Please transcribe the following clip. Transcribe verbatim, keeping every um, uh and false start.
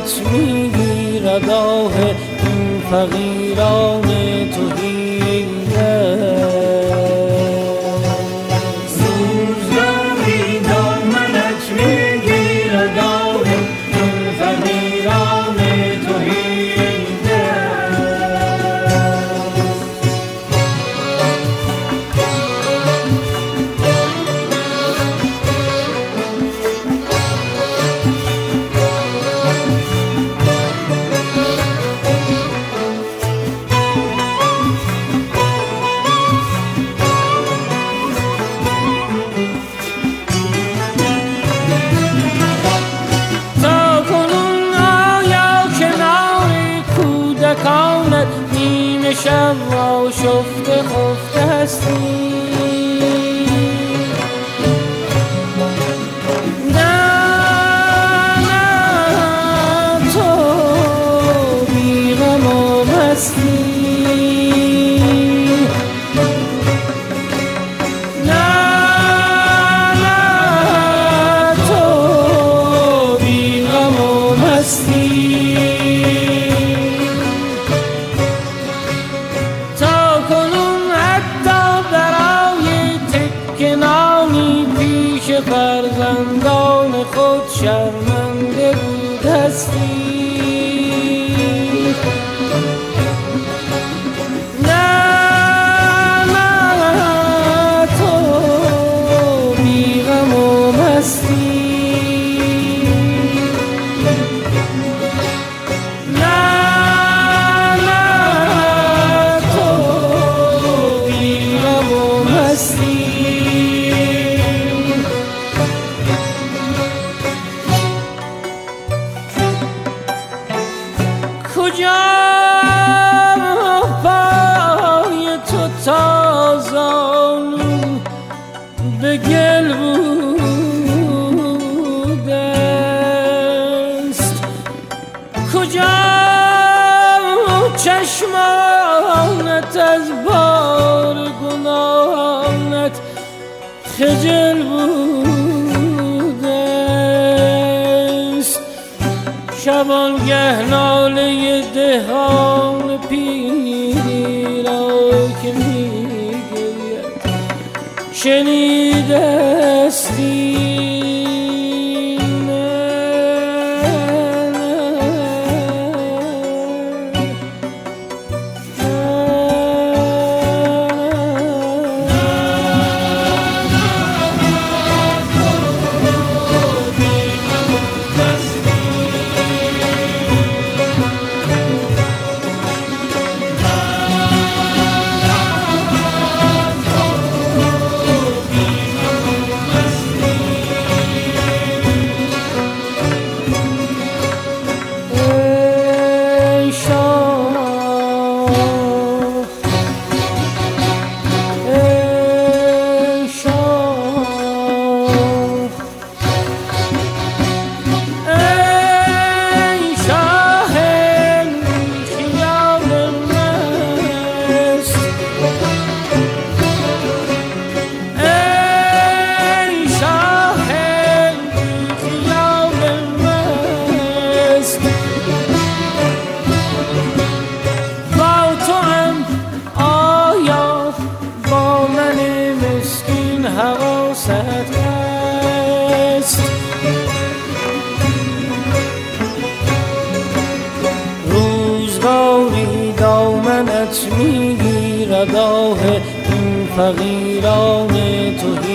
دامنت میگیرد آه این فقیران تهیده. روزگاری دامنت میگیرد آه این فقیران تهیده. نیمه شب را شفته خفته هستی، نه نه تو بیغم و مستی، نه نه تو بیغم و مستی. فرزندان خود شرمنده بود هستی، نه نه تو بیغم و مستی، نه نه تو بیغم و مستی. کجا پای تو تازانو به گل بوده است، کجا چشمانت از بار گناهانت خجل بوده است. شبانگه ناله دهان پیری را که میگوید شنیدستی، روزگاری دامنت میگیرد آه این فقیران تو